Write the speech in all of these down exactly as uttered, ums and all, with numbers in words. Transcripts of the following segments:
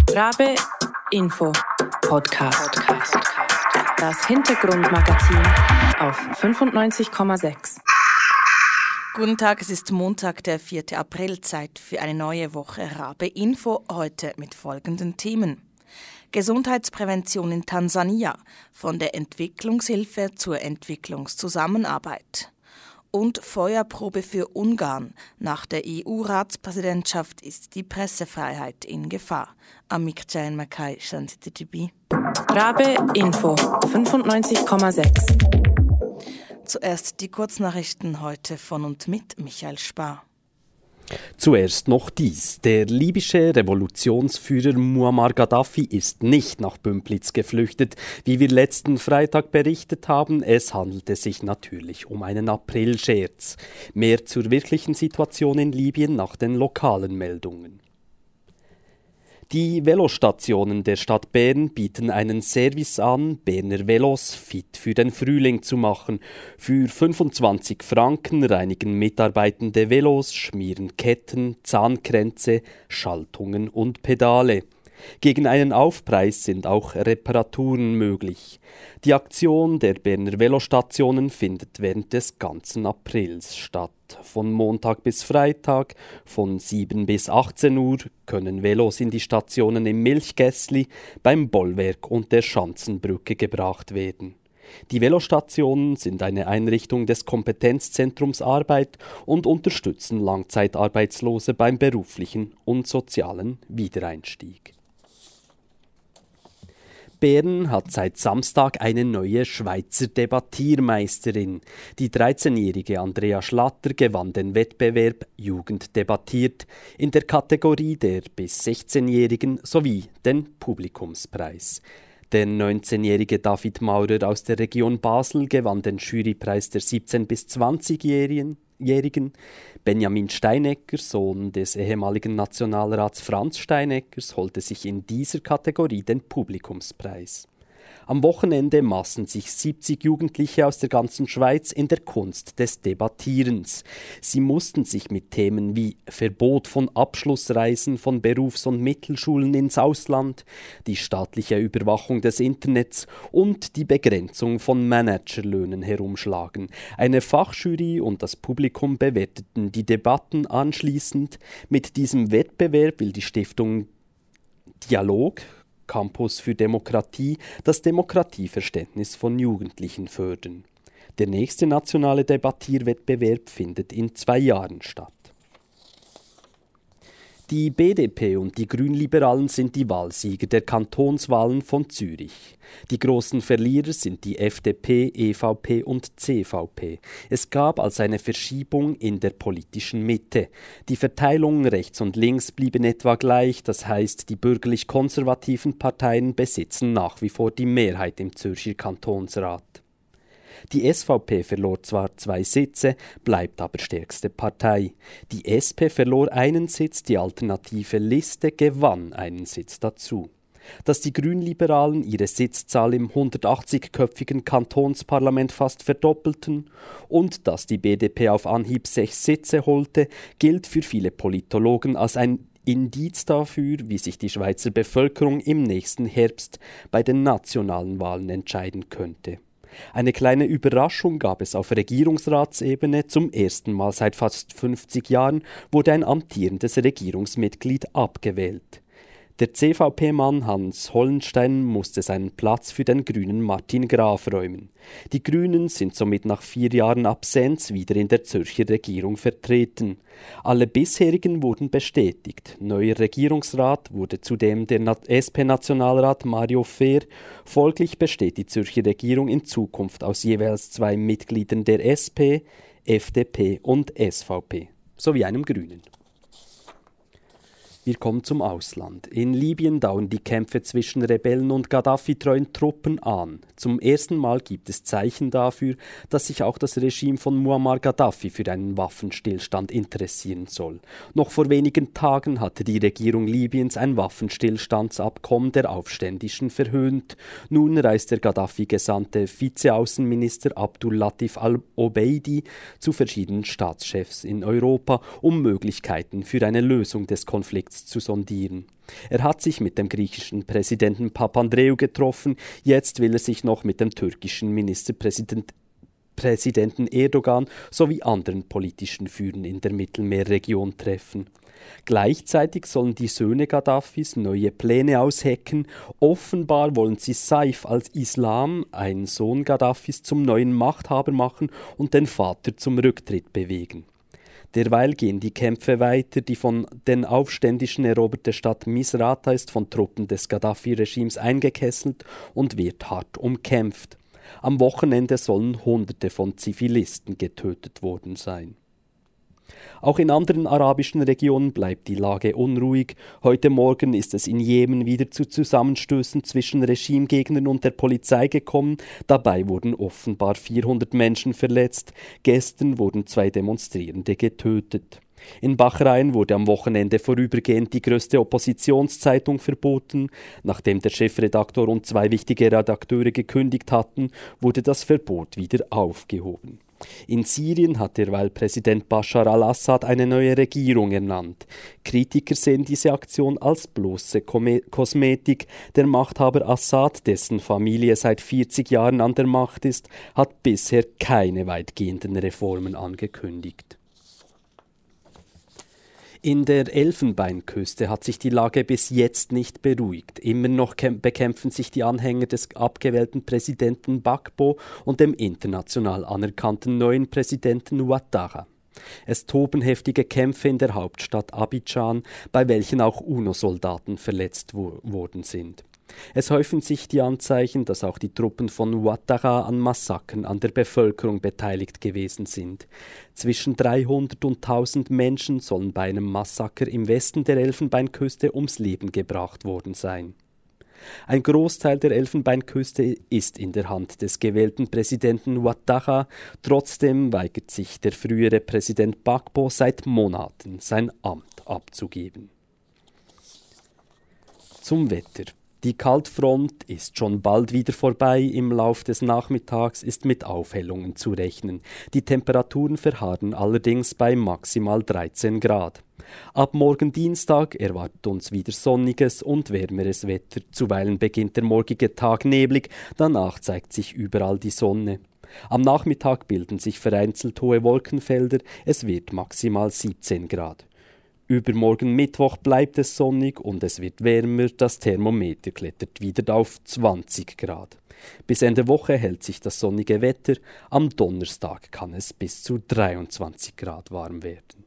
Rabe Info Podcast. Das Hintergrundmagazin auf fünfundneunzig Komma sechs. Guten Tag, es ist Montag, der vierte April, Zeit für eine neue Woche Rabe Info, heute mit folgenden Themen. Gesundheitsprävention in Tansania, von der Entwicklungshilfe zur Entwicklungszusammenarbeit. Und Feuerprobe für Ungarn. Nach der E U-Ratspräsidentschaft ist die Pressefreiheit in Gefahr. Amik Jain Makai Shanti. Rabe Info fünfundneunzig Komma sechs. Zuerst die Kurznachrichten heute von und mit Michael Spar. Zuerst noch dies. Der libysche Revolutionsführer Muammar Gaddafi ist nicht nach Bümpliz geflüchtet. Wie wir letzten Freitag berichtet haben, es handelte sich natürlich um einen Aprilscherz. Mehr zur wirklichen Situation in Libyen nach den lokalen Meldungen. Die Velostationen der Stadt Bern bieten einen Service an, Berner Velos fit für den Frühling zu machen. Für fünfundzwanzig Franken reinigen Mitarbeitende Velos, schmieren Ketten, Zahnkränze, Schaltungen und Pedale. Gegen einen Aufpreis sind auch Reparaturen möglich. Die Aktion der Berner Velostationen findet während des ganzen Aprils statt. Von Montag bis Freitag, von sieben bis achtzehn Uhr, können Velos in die Stationen im Milchgässli, beim Bollwerk und der Schanzenbrücke gebracht werden. Die Velostationen sind eine Einrichtung des Kompetenzzentrums Arbeit und unterstützen Langzeitarbeitslose beim beruflichen und sozialen Wiedereinstieg. Bern hat seit Samstag eine neue Schweizer Debattiermeisterin. Die dreizehnjährige Andrea Schlatter gewann den Wettbewerb Jugend debattiert in der Kategorie der bis sechzehnjährigen sowie den Publikumspreis. Der neunzehnjährige David Maurer aus der Region Basel gewann den Jurypreis der siebzehn- bis zwanzigjährigen. Benjamin Steinecker, Sohn des ehemaligen Nationalrats Franz Steineckers, holte sich in dieser Kategorie den Publikumspreis. Am Wochenende massen sich siebzig Jugendliche aus der ganzen Schweiz in der Kunst des Debattierens. Sie mussten sich mit Themen wie Verbot von Abschlussreisen von Berufs- und Mittelschulen ins Ausland, die staatliche Überwachung des Internets und die Begrenzung von Managerlöhnen herumschlagen. Eine Fachjury und das Publikum bewerteten die Debatten anschließend. Mit diesem Wettbewerb will die Stiftung Dialog, Campus für Demokratie, das Demokratieverständnis von Jugendlichen fördern. Der nächste nationale Debattierwettbewerb findet in zwei Jahren statt. Die B D P und die Grünliberalen sind die Wahlsieger der Kantonswahlen von Zürich. Die großen Verlierer sind die F D P, E V P und C V P. Es gab also eine Verschiebung in der politischen Mitte. Die Verteilung rechts und links blieb in etwa gleich, das heißt, die bürgerlich-konservativen Parteien besitzen nach wie vor die Mehrheit im Zürcher Kantonsrat. Die S V P verlor zwar zwei Sitze, bleibt aber stärkste Partei. Die S P verlor einen Sitz, die alternative Liste gewann einen Sitz dazu. Dass die Grünliberalen ihre Sitzzahl im hundertachtzigköpfigen Kantonsparlament fast verdoppelten und dass die B D P auf Anhieb sechs Sitze holte, gilt für viele Politologen als ein Indiz dafür, wie sich die Schweizer Bevölkerung im nächsten Herbst bei den nationalen Wahlen entscheiden könnte. Eine kleine Überraschung gab es auf Regierungsratsebene. Zum ersten Mal seit fast fünfzig Jahren wurde ein amtierendes Regierungsmitglied abgewählt. Der C V P-Mann Hans Hollenstein musste seinen Platz für den Grünen Martin Graf räumen. Die Grünen sind somit nach vier Jahren Absenz wieder in der Zürcher Regierung vertreten. Alle bisherigen wurden bestätigt. Neuer Regierungsrat wurde zudem der S P-Nationalrat Mario Fehr. Folglich besteht die Zürcher Regierung in Zukunft aus jeweils zwei Mitgliedern der S P, F D P und S V P sowie einem Grünen. Wir kommen zum Ausland. In Libyen dauern die Kämpfe zwischen Rebellen und Gaddafi-treuen Truppen an. Zum ersten Mal gibt es Zeichen dafür, dass sich auch das Regime von Muammar Gaddafi für einen Waffenstillstand interessieren soll. Noch vor wenigen Tagen hatte die Regierung Libyens ein Waffenstillstandsabkommen der Aufständischen verhöhnt. Nun reist der Gaddafi-gesandte Vizeaußenminister Abdul Latif al-Obeidi zu verschiedenen Staatschefs in Europa, um Möglichkeiten für eine Lösung des Konflikts März zu sondieren. Er hat sich mit dem griechischen Präsidenten Papandreou getroffen, jetzt will er sich noch mit dem türkischen Ministerpräsidenten Präsidenten Erdogan sowie anderen politischen Führern in der Mittelmeerregion treffen. Gleichzeitig sollen die Söhne Gaddafis neue Pläne aushecken. Offenbar wollen sie Saif al-Islam, einen Sohn Gaddafis, zum neuen Machthaber machen und den Vater zum Rücktritt bewegen. Derweil gehen die Kämpfe weiter. Die von den Aufständischen eroberte Stadt Misrata ist von Truppen des Gaddafi-Regimes eingekesselt und wird hart umkämpft. Am Wochenende sollen Hunderte von Zivilisten getötet worden sein. Auch in anderen arabischen Regionen bleibt die Lage unruhig. Heute Morgen ist es in Jemen wieder zu Zusammenstößen zwischen Regimegegnern und der Polizei gekommen. Dabei wurden offenbar vierhundert Menschen verletzt. Gestern wurden zwei Demonstrierende getötet. In Bahrain wurde am Wochenende vorübergehend die größte Oppositionszeitung verboten. Nachdem der Chefredaktor und zwei wichtige Redakteure gekündigt hatten, wurde das Verbot wieder aufgehoben. In Syrien hat derweil Präsident Bashar al-Assad eine neue Regierung ernannt. Kritiker sehen diese Aktion als bloße Kosmetik. Der Machthaber Assad, dessen Familie seit vierzig Jahren an der Macht ist, hat bisher keine weitgehenden Reformen angekündigt. In der Elfenbeinküste hat sich die Lage bis jetzt nicht beruhigt. Immer noch bekämpfen sich die Anhänger des abgewählten Präsidenten Gbagbo und dem international anerkannten neuen Präsidenten Ouattara. Es toben heftige Kämpfe in der Hauptstadt Abidjan, bei welchen auch UNO-Soldaten verletzt wo- worden sind. Es häufen sich die Anzeichen, dass auch die Truppen von Ouattara an Massakern an der Bevölkerung beteiligt gewesen sind. Zwischen dreihundert und tausend Menschen sollen bei einem Massaker im Westen der Elfenbeinküste ums Leben gebracht worden sein. Ein Großteil der Elfenbeinküste ist in der Hand des gewählten Präsidenten Ouattara. Trotzdem weigert sich der frühere Präsident Gbagbo seit Monaten, sein Amt abzugeben. Zum Wetter. Die Kaltfront ist schon bald wieder vorbei. Im Lauf des Nachmittags ist mit Aufhellungen zu rechnen. Die Temperaturen verharren allerdings bei maximal dreizehn Grad. Ab morgen Dienstag erwartet uns wieder sonniges und wärmeres Wetter. Zuweilen beginnt der morgige Tag neblig, danach zeigt sich überall die Sonne. Am Nachmittag bilden sich vereinzelt hohe Wolkenfelder, es wird maximal siebzehn Grad. Übermorgen Mittwoch bleibt es sonnig und es wird wärmer, das Thermometer klettert wieder auf zwanzig Grad. Bis Ende Woche hält sich das sonnige Wetter, am Donnerstag kann es bis zu dreiundzwanzig Grad warm werden.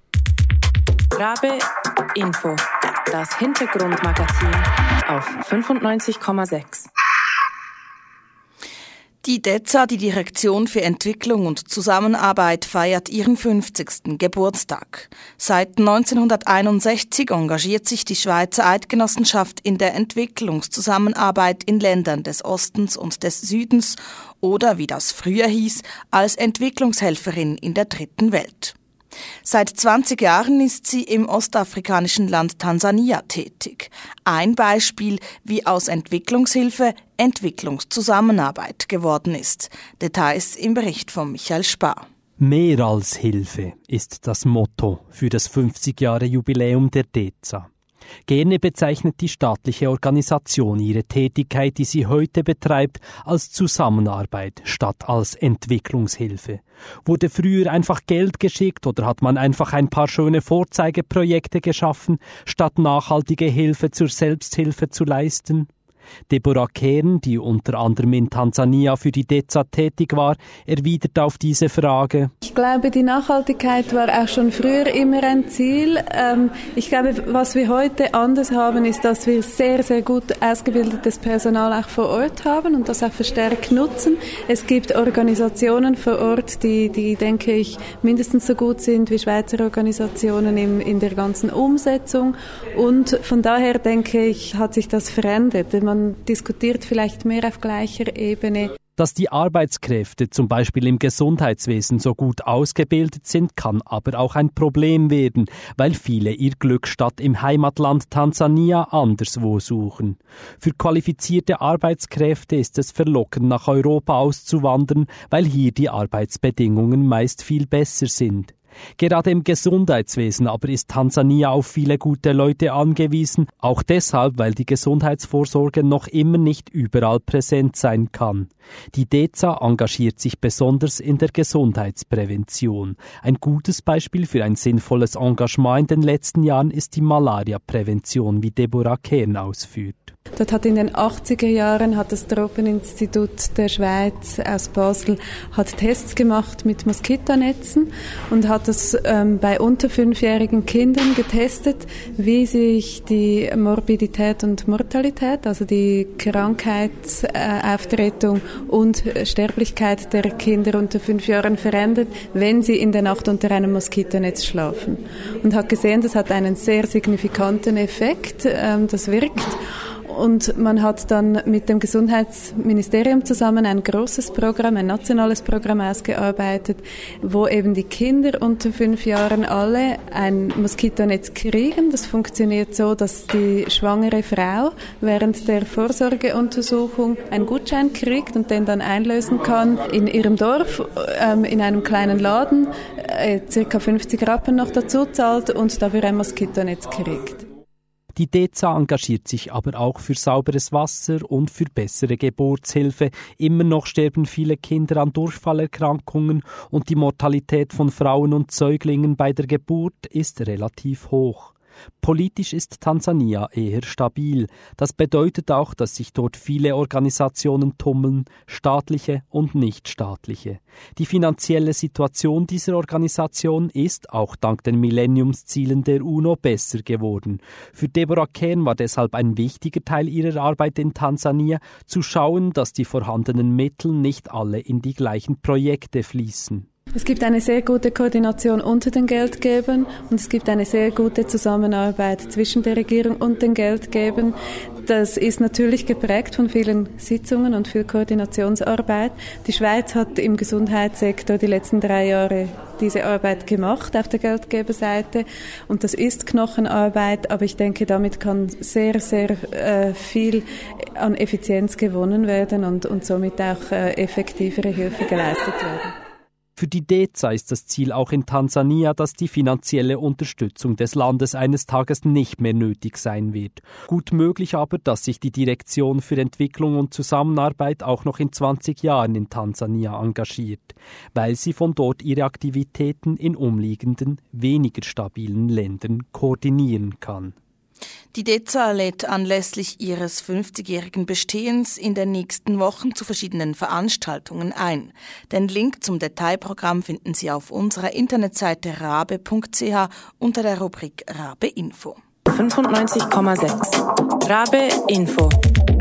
Rabe Info, das Hintergrundmagazin auf fünfundneunzig Komma sechs. Die D E Z A, die Direktion für Entwicklung und Zusammenarbeit, feiert ihren fünfzigsten Geburtstag. Seit neunzehnhunderteinundsechzig engagiert sich die Schweizer Eidgenossenschaft in der Entwicklungszusammenarbeit in Ländern des Ostens und des Südens oder, wie das früher hieß, als Entwicklungshelferin in der dritten Welt. Seit zwanzig Jahren ist sie im ostafrikanischen Land Tansania tätig. Ein Beispiel, wie aus Entwicklungshilfe Entwicklungszusammenarbeit geworden ist. Details im Bericht von Michael Spar. Mehr als Hilfe ist das Motto für das fünfzig Jahre Jubiläum der D E Z A. Gerne bezeichnet die staatliche Organisation ihre Tätigkeit, die sie heute betreibt, als Zusammenarbeit statt als Entwicklungshilfe. Wurde früher einfach Geld geschickt oder hat man einfach ein paar schöne Vorzeigeprojekte geschaffen, statt nachhaltige Hilfe zur Selbsthilfe zu leisten? Deborah Kern, die unter anderem in Tansania für die D E Z A tätig war, erwidert auf diese Frage: Ich glaube, die Nachhaltigkeit war auch schon früher immer ein Ziel. Ich glaube, was wir heute anders haben, ist, dass wir sehr, sehr gut ausgebildetes Personal auch vor Ort haben und das auch verstärkt nutzen. Es gibt Organisationen vor Ort, die, die denke ich, mindestens so gut sind wie Schweizer Organisationen in, in der ganzen Umsetzung. Und von daher, denke ich, hat sich das verändert. Man diskutiert vielleicht mehr auf gleicher Ebene. Dass die Arbeitskräfte zum Beispiel im Gesundheitswesen so gut ausgebildet sind, kann aber auch ein Problem werden, weil viele ihr Glück statt im Heimatland Tansania anderswo suchen. Für qualifizierte Arbeitskräfte ist es verlockend, nach Europa auszuwandern, weil hier die Arbeitsbedingungen meist viel besser sind. Gerade im Gesundheitswesen aber ist Tansania auf viele gute Leute angewiesen, auch deshalb, weil die Gesundheitsvorsorge noch immer nicht überall präsent sein kann. Die DEZA engagiert sich besonders in der Gesundheitsprävention. Ein gutes Beispiel für ein sinnvolles Engagement in den letzten Jahren ist die Malaria-Prävention, wie Deborah Kern ausführt. Dort hat in den achtziger Jahren hat das Tropeninstitut der Schweiz aus Basel hat Tests gemacht mit Moskitonetzen und hat das ähm, bei unter fünfjährigen Kindern getestet, wie sich die Morbidität und Mortalität, also die Krankheitsauftreten und Sterblichkeit der Kinder unter fünf Jahren verändert, wenn sie in der Nacht unter einem Moskitonetz schlafen. Und hat gesehen, das hat einen sehr signifikanten Effekt, ähm, das wirkt. Und man hat dann mit dem Gesundheitsministerium zusammen ein großes Programm, ein nationales Programm ausgearbeitet, wo eben die Kinder unter fünf Jahren alle ein Moskitonetz kriegen. Das funktioniert so, dass die schwangere Frau während der Vorsorgeuntersuchung einen Gutschein kriegt und den dann einlösen kann in ihrem Dorf, ähm, in einem kleinen Laden, äh, circa fünfzig Rappen noch dazu zahlt und dafür ein Moskitonetz kriegt. Die DEZA engagiert sich aber auch für sauberes Wasser und für bessere Geburtshilfe. Immer noch sterben viele Kinder an Durchfallerkrankungen und die Mortalität von Frauen und Säuglingen bei der Geburt ist relativ hoch. Politisch ist Tansania eher stabil. Das bedeutet auch, dass sich dort viele Organisationen tummeln, staatliche und nichtstaatliche. Die finanzielle Situation dieser Organisation ist, auch dank den Millenniumszielen der UNO, besser geworden. Für Deborah Kern war deshalb ein wichtiger Teil ihrer Arbeit in Tansania, zu schauen, dass die vorhandenen Mittel nicht alle in die gleichen Projekte fließen. Es gibt eine sehr gute Koordination unter den Geldgebern und es gibt eine sehr gute Zusammenarbeit zwischen der Regierung und den Geldgebern. Das ist natürlich geprägt von vielen Sitzungen und viel Koordinationsarbeit. Die Schweiz hat im Gesundheitssektor die letzten drei Jahre diese Arbeit gemacht auf der Geldgeberseite und das ist Knochenarbeit, aber ich denke, damit kann sehr, sehr äh, viel an Effizienz gewonnen werden und, und somit auch äh, effektivere Hilfe geleistet werden. Für die DEZA ist das Ziel auch in Tansania, dass die finanzielle Unterstützung des Landes eines Tages nicht mehr nötig sein wird. Gut möglich aber, dass sich die Direktion für Entwicklung und Zusammenarbeit auch noch in zwanzig Jahren in Tansania engagiert, weil sie von dort ihre Aktivitäten in umliegenden, weniger stabilen Ländern koordinieren kann. Die DEZA lädt anlässlich ihres fünfzigjährigen Bestehens in den nächsten Wochen zu verschiedenen Veranstaltungen ein. Den Link zum Detailprogramm finden Sie auf unserer Internetseite rabe punkt c h unter der Rubrik Rabe Info. fünfundneunzig Komma sechs Rabe Info.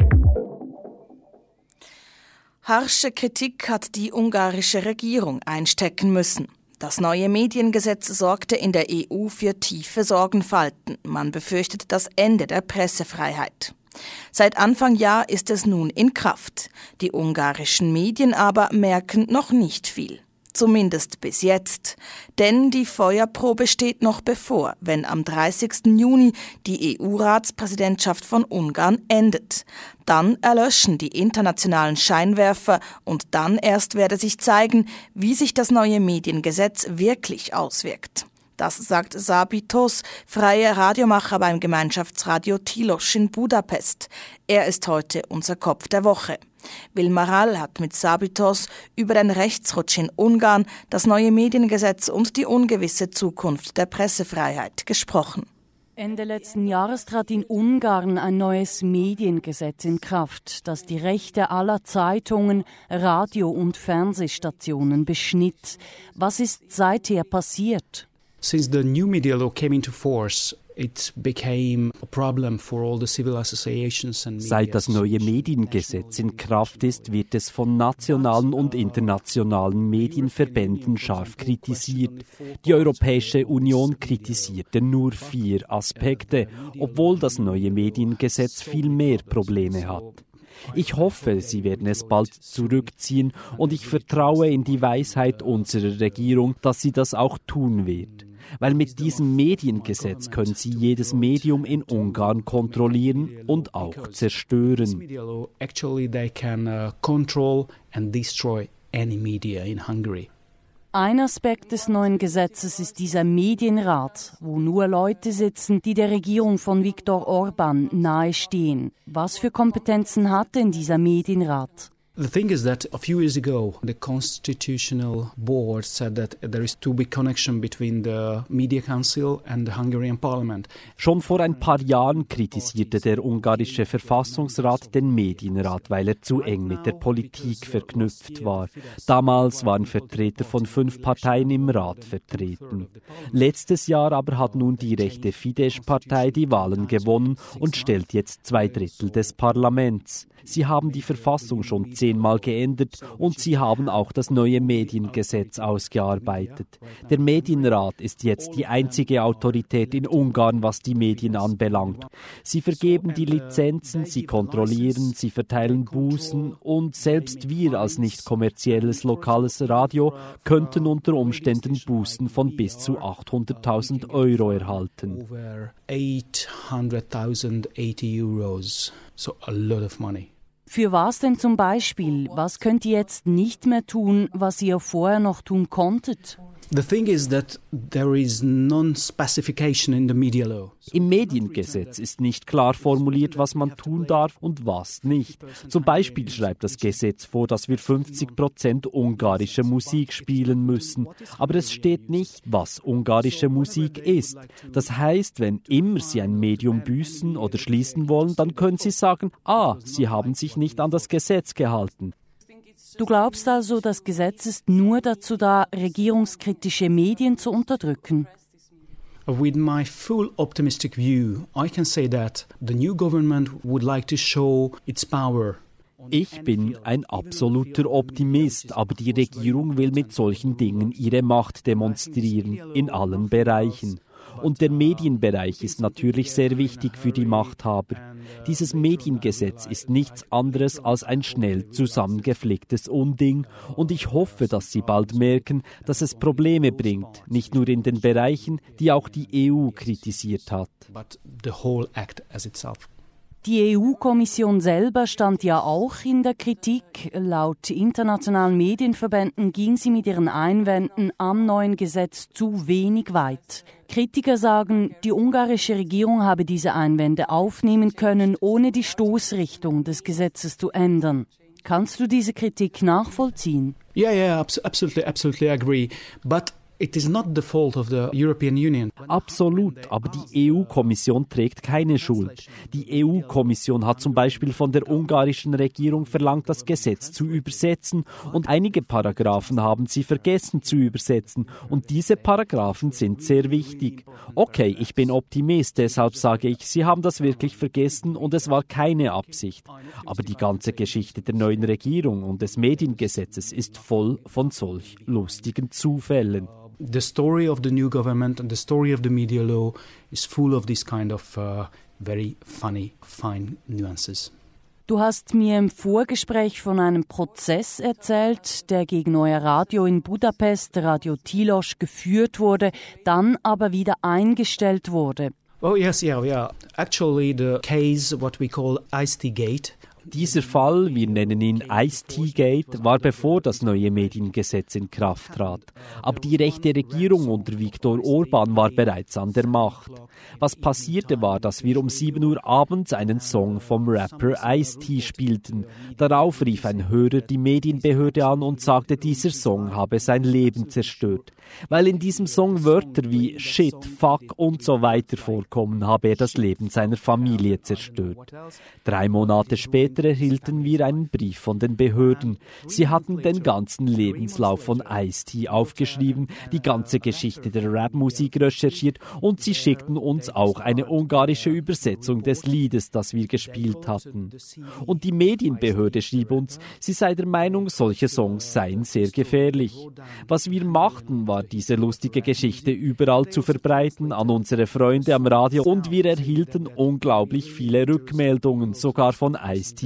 Harsche Kritik hat die ungarische Regierung einstecken müssen. Das neue Mediengesetz sorgte in der E U für tiefe Sorgenfalten. Man befürchtet das Ende der Pressefreiheit. Seit Anfang Jahr ist es nun in Kraft. Die ungarischen Medien aber merken noch nicht viel. Zumindest bis jetzt. Denn die Feuerprobe steht noch bevor, wenn am dreißigsten Juni die E U-Ratspräsidentschaft von Ungarn endet. Dann erlöschen die internationalen Scheinwerfer und dann erst werde sich zeigen, wie sich das neue Mediengesetz wirklich auswirkt. Das sagt Szabi Tosz, freier Radiomacher beim Gemeinschaftsradio Tilos in Budapest. Er ist heute unser Kopf der Woche. Wilma Rall hat mit Szabi Tosz über den Rechtsrutsch in Ungarn, das neue Mediengesetz und die ungewisse Zukunft der Pressefreiheit gesprochen. Ende letzten Jahres trat in Ungarn ein neues Mediengesetz in Kraft, das die Rechte aller Zeitungen, Radio- und Fernsehstationen beschnitt. Was ist seither passiert? Since the new media law came into force, it became a problem for all the civil associations and media. Seit das neue Mediengesetz in Kraft ist, wird es von nationalen und internationalen Medienverbänden scharf kritisiert. Die Europäische Union kritisierte nur vier Aspekte, obwohl das neue Mediengesetz viel mehr Probleme hat. Ich hoffe, sie werden es bald zurückziehen und ich vertraue in die Weisheit unserer Regierung, dass sie das auch tun wird. Weil mit diesem Mediengesetz können sie jedes Medium in Ungarn kontrollieren und auch zerstören. Ein Aspekt des neuen Gesetzes ist dieser Medienrat, wo nur Leute sitzen, die der Regierung von Viktor Orban nahestehen. Was für Kompetenzen hat denn dieser Medienrat? The thing is that a few years ago, the Constitutional Board said that there is too big connection between the Media Council and the Hungarian Parliament. Schon vor ein paar Jahren kritisierte der ungarische Verfassungsrat den Medienrat, weil er zu eng mit der Politik verknüpft war. Damals waren Vertreter von fünf Parteien im Rat vertreten. Letztes Jahr aber hat nun die rechte Fidesz-Partei die Wahlen gewonnen und stellt jetzt zwei Drittel des Parlaments. Sie haben die Verfassung schon zehnmal geändert und sie haben auch das neue Mediengesetz ausgearbeitet. Der Medienrat ist jetzt die einzige Autorität in Ungarn, was die Medien anbelangt. Sie vergeben die Lizenzen, sie kontrollieren, sie verteilen Bußen und selbst wir als nicht kommerzielles lokales Radio könnten unter Umständen Bußen von bis zu achthunderttausend Euro erhalten. Over eight hundred thousand eighty euros, so a lot of money. Für was denn zum Beispiel? Was könnt ihr jetzt nicht mehr tun, was ihr vorher noch tun konntet? The thing is that there is non-specification in the media law. Im Mediengesetz ist nicht klar formuliert, was man tun darf und was nicht. Zum Beispiel schreibt das Gesetz vor, dass wir fünfzig Prozent ungarische Musik spielen müssen. Aber es steht nicht, was ungarische Musik ist. Das heißt, wenn immer Sie ein Medium büßen oder schließen wollen, dann können Sie sagen, ah, Sie haben sich nicht an das Gesetz gehalten. Du glaubst also, das Gesetz ist nur dazu da, regierungskritische Medien zu unterdrücken? With my full optimistic view, I can say that the new government would like to show its power. Ich bin ein absoluter Optimist, aber die Regierung will mit solchen Dingen ihre Macht demonstrieren, in allen Bereichen. Und der Medienbereich ist natürlich sehr wichtig für die Machthaber. Dieses Mediengesetz ist nichts anderes als ein schnell zusammengeflicktes Unding und ich hoffe, dass Sie bald merken, dass es Probleme bringt, nicht nur in den Bereichen, die auch die E U kritisiert hat. But the whole act as itself. Die E U-Kommission selber stand ja auch in der Kritik. Laut internationalen Medienverbänden ging sie mit ihren Einwänden am neuen Gesetz zu wenig weit. Kritiker sagen, die ungarische Regierung habe diese Einwände aufnehmen können, ohne die Stoßrichtung des Gesetzes zu ändern. Kannst du diese Kritik nachvollziehen? Yeah, yeah, absolutely, absolutely agree. But it is not the fault of the European Union. Absolut, aber die E U-Kommission trägt keine Schuld. Die E U-Kommission hat zum Beispiel von der ungarischen Regierung verlangt, das Gesetz zu übersetzen und einige Paragraphen haben sie vergessen zu übersetzen und diese Paragraphen sind sehr wichtig. Okay, ich bin Optimist, deshalb sage ich, sie haben das wirklich vergessen und es war keine Absicht. Aber die ganze Geschichte der neuen Regierung und des Mediengesetzes ist voll von solch lustigen Zufällen. The story of the new government and the story of the media law is full of this kind of uh, very funny, fine nuances. Du hast mir im Vorgespräch von einem Prozess erzählt, der gegen euer Radio in Budapest, Radio Tilos, geführt wurde, dann aber wieder eingestellt wurde. Oh yes, yeah, yeah. Actually, the case, what we call Ice-T Gate. Dieser Fall, wir nennen ihn Ice-T-Gate, war bevor das neue Mediengesetz in Kraft trat. Aber die rechte Regierung unter Viktor Orban war bereits an der Macht. Was passierte war, dass wir um sieben Uhr abends einen Song vom Rapper Ice-T spielten. Darauf rief ein Hörer die Medienbehörde an und sagte, dieser Song habe sein Leben zerstört. Weil in diesem Song Wörter wie Shit, Fuck und so weiter vorkommen, habe er das Leben seiner Familie zerstört. Drei Monate später erhielten wir einen Brief von den Behörden. Sie hatten den ganzen Lebenslauf von Ice-T aufgeschrieben, die ganze Geschichte der Rapmusik recherchiert und sie schickten uns auch eine ungarische Übersetzung des Liedes, das wir gespielt hatten. Und die Medienbehörde schrieb uns, sie sei der Meinung, solche Songs seien sehr gefährlich. Was wir machten, war diese lustige Geschichte überall zu verbreiten an unsere Freunde am Radio und wir erhielten unglaublich viele Rückmeldungen, sogar von Ice-T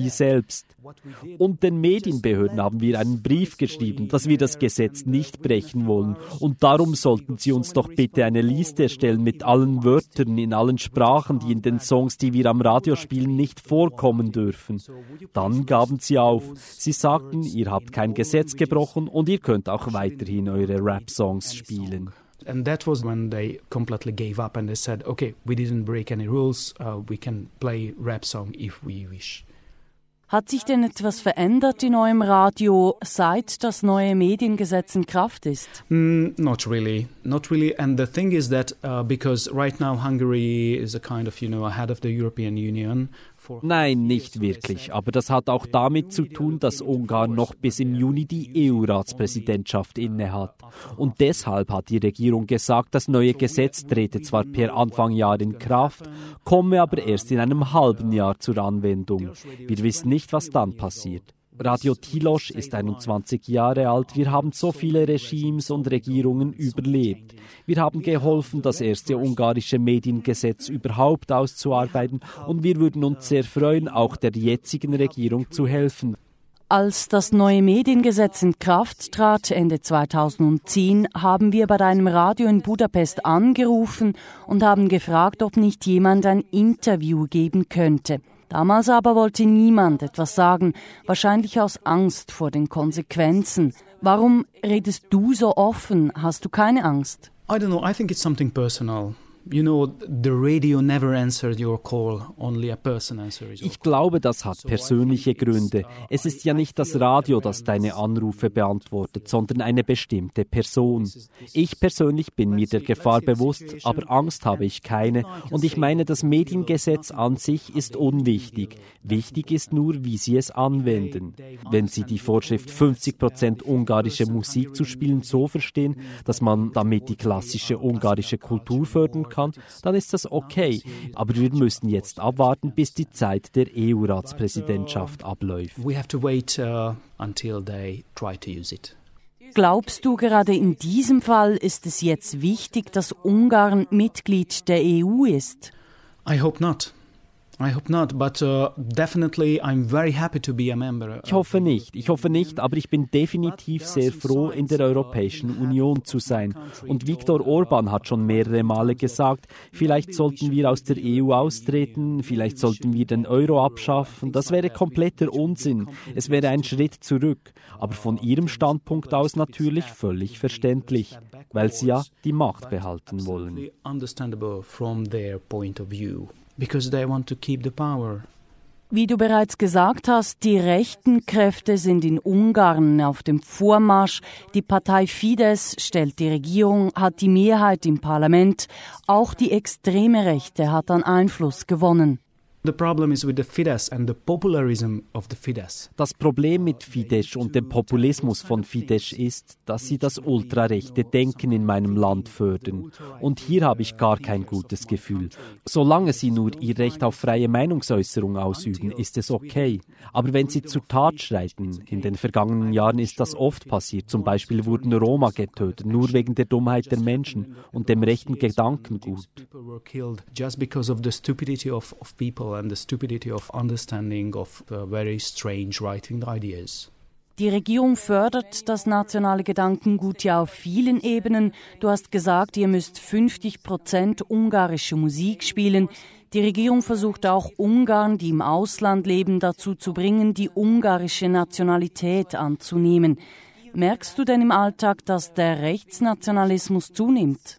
Sie selbst. Und den Medienbehörden haben wir einen Brief geschrieben, dass wir das Gesetz nicht brechen wollen. Und darum sollten Sie uns doch bitte eine Liste erstellen mit allen Wörtern in allen Sprachen, die in den Songs, die wir am Radio spielen, nicht vorkommen dürfen. Dann gaben sie auf. Sie sagten, ihr habt kein Gesetz gebrochen und ihr könnt auch weiterhin eure Rap-Songs spielen. And that was when they completely gave up and they said, okay, we didn't break any rules, uh, we can play rap song if we wish. Hat sich denn etwas verändert in eurem Radio, seit das neue Mediengesetz in Kraft ist? Mm, not really, not really. And the thing is that uh, because right now Hungary is a kind of, you know, ahead of the European Union. Nein, nicht wirklich. Aber das hat auch damit zu tun, dass Ungarn noch bis im Juni die E U-Ratspräsidentschaft innehat. Und deshalb hat die Regierung gesagt, das neue Gesetz trete zwar per Anfang Jahr in Kraft, komme aber erst in einem halben Jahr zur Anwendung. Wir wissen nicht, was dann passiert. Radio Tilos ist einundzwanzig Jahre alt. Wir haben so viele Regimes und Regierungen überlebt. Wir haben geholfen, das erste ungarische Mediengesetz überhaupt auszuarbeiten und wir würden uns sehr freuen, auch der jetzigen Regierung zu helfen. Als das neue Mediengesetz in Kraft trat, Ende zweitausendzehn, haben wir bei einem Radio in Budapest angerufen und haben gefragt, ob nicht jemand ein Interview geben könnte. Damals aber wollte niemand etwas sagen, wahrscheinlich aus Angst vor den Konsequenzen. Warum redest du so offen? Hast du keine Angst? I don't know, I think it's something personal. You know, the radio never answered your call, only a person answers your call. Ich glaube, das hat persönliche Gründe. Es ist ja nicht das Radio, das deine Anrufe beantwortet, sondern eine bestimmte Person. Ich persönlich bin mir der Gefahr bewusst, aber Angst habe ich keine. Und ich meine, das Mediengesetz an sich ist unwichtig. Wichtig ist nur, wie sie es anwenden. Wenn sie die Vorschrift fünfzig Prozent ungarische Musik zu spielen so verstehen, dass man damit die klassische ungarische Kultur fördern kann, dann ist das okay. Aber wir müssen jetzt abwarten, bis die Zeit der E U-Ratspräsidentschaft abläuft. We have to wait uh, until they try to use it. Glaubst du, gerade in diesem Fall ist es jetzt wichtig, dass Ungarn Mitglied der E U ist? I hope not. I hope not, but uh, definitely I'm very happy to be a member. Ich hoffe nicht, ich hoffe nicht, aber ich bin definitiv sehr froh, in der Europäischen Union zu sein. Und Viktor Orban hat schon mehrere Male gesagt, vielleicht sollten wir aus der E U austreten, vielleicht sollten wir den Euro abschaffen. Das wäre kompletter Unsinn. Es wäre ein Schritt zurück. Aber von ihrem Standpunkt aus natürlich völlig verständlich, weil sie ja die Macht behalten wollen. Understandable from their point of view. Because they want to keep the power. Wie du bereits gesagt hast, die rechten Kräfte sind in Ungarn auf dem Vormarsch. Die Partei Fidesz stellt die Regierung, hat die Mehrheit im Parlament. Auch die extreme Rechte hat an Einfluss gewonnen. The problem is with the Fidesz and the popularism of the Fidesz. Das Problem mit Fidesz und dem Populismus von Fidesz ist, dass sie das ultrarechte Denken in meinem Land fördern. Und hier habe ich gar kein gutes Gefühl. Solange sie nur ihr Recht auf freie Meinungsäußerung ausüben, ist es okay. Aber wenn sie zur Tat schreiten, in den vergangenen Jahren ist das oft passiert. Zum Beispiel wurden Roma getötet, nur wegen der Dummheit der Menschen und dem rechten Gedankengut. People were killed just because of the stupidity of, of people and the stupidity of understanding of uh, very strange right-wing ideas. Die Regierung fördert das nationale Gedankengut ja auf vielen Ebenen. Du hast gesagt, ihr müsst fünfzig Prozent ungarische Musik spielen. Die Regierung versucht auch Ungarn, die im Ausland leben, dazu zu bringen, die ungarische Nationalität anzunehmen. Merkst du denn im Alltag, dass der Rechtsnationalismus zunimmt?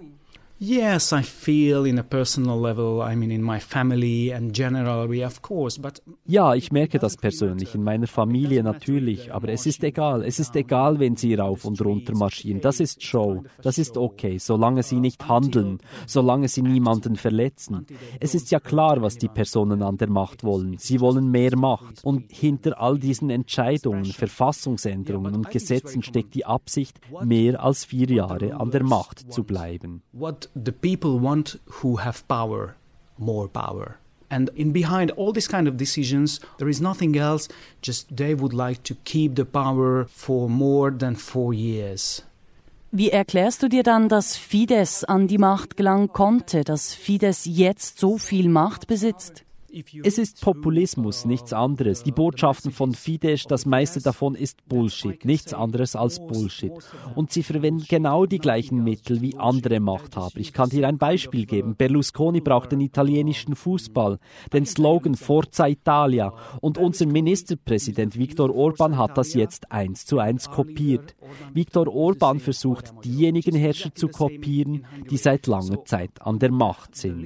Yes, I feel in a personal level, I mean in my family and generally, of course, but... Ja, ich merke das persönlich, in meiner Familie natürlich, aber es ist egal, es ist egal, wenn sie rauf und runter marschieren, das ist Show, das ist okay, solange sie nicht handeln, solange sie niemanden verletzen. Es ist ja klar, was die Personen an der Macht wollen, sie wollen mehr Macht und hinter all diesen Entscheidungen, Verfassungsänderungen und Gesetzen steckt die Absicht, mehr als vier Jahre an der Macht zu bleiben. What the people want who have power, more power. And in behind all these kind of decisions, there is nothing else, just they would like to keep the power for more than four years. Wie erklärst du dir dann, dass Fidesz an die Macht gelangen konnte, dass Fidesz jetzt so viel Macht besitzt? Es ist Populismus, nichts anderes. Die Botschaften von Fidesz, das meiste davon ist Bullshit, nichts anderes als Bullshit. Und sie verwenden genau die gleichen Mittel wie andere Machthaber. Ich kann dir ein Beispiel geben. Berlusconi braucht den italienischen Fußball, den Slogan Forza Italia. Und unser Ministerpräsident Viktor Orban hat das jetzt eins zu eins kopiert. Viktor Orban versucht, diejenigen Herrscher zu kopieren, die seit langer Zeit an der Macht sind.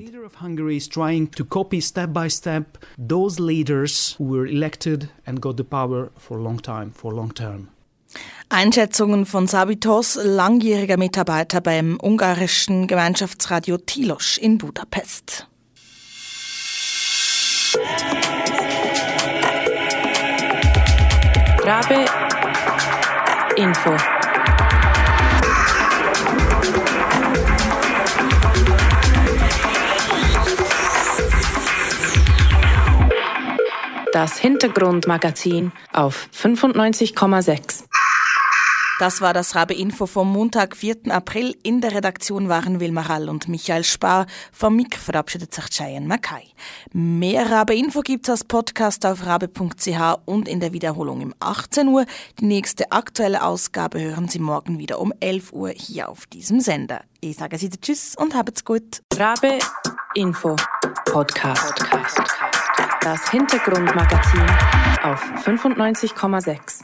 Step those leaders who were elected and got the power for a long time, for long term. Einschätzungen von Sabitos, langjähriger Mitarbeiter beim ungarischen Gemeinschaftsradio Tilos in Budapest. Rabe Info. Das Hintergrundmagazin auf fünfundneunzig Komma sechs. Das war das Rabe Info vom Montag, vierten April. In der Redaktion waren Wilma Rall und Michael Spar. Vom Mikro verabschiedet sich Cheyenne Mackay. Mehr Rabe Info gibt's als Podcast auf rabe punkt c h und in der Wiederholung um achtzehn Uhr. Die nächste aktuelle Ausgabe hören Sie morgen wieder um elf Uhr hier auf diesem Sender. Ich sage Sie Tschüss und habt's gut. Rabe Info Podcast. Das Hintergrundmagazin auf fünfundneunzig Komma sechs.